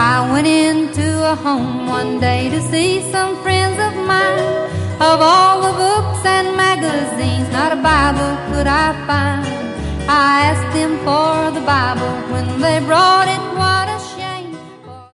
I went into a home one day to see some friends of mine. Of all the books and magazines, not a Bible could I find. I asked them for the Bible when they brought it